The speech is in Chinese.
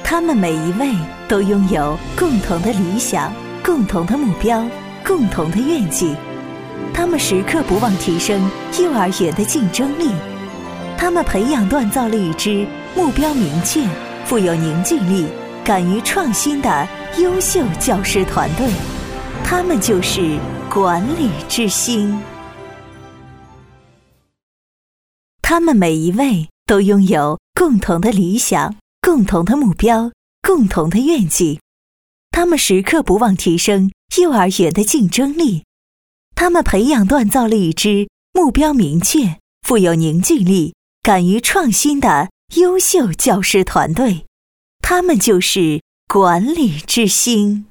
他们每一位都拥有共同的理想、共同的目标、共同的愿景。他们时刻不忘提升幼儿园的竞争力。他们培养锻造了一支目标明确、富有凝聚力、敢于创新的优秀教师团队。他们就是管理之星。他们每一位都拥有共同的理想、共同的目标、共同的愿景。他们时刻不忘提升幼儿园的竞争力。他们培养锻造了一支目标明确、富有凝聚力、敢于创新的优秀教师团队。他们就是管理之星。